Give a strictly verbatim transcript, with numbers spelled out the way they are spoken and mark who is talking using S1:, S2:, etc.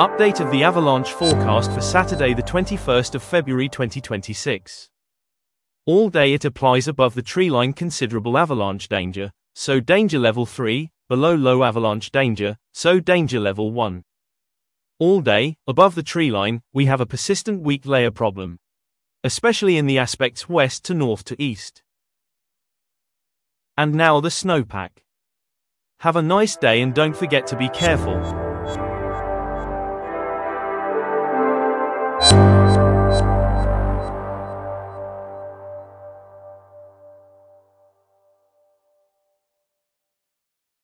S1: Update of the avalanche forecast for Saturday the twenty-first of February twenty twenty-six. All day it applies above the treeline considerable avalanche danger, so danger level three, below low avalanche danger, so danger level one. All day, above the treeline, we have a persistent weak layer problem, especially in the aspects west to north to east. And now the snowpack. Have a nice day and don't forget to be careful.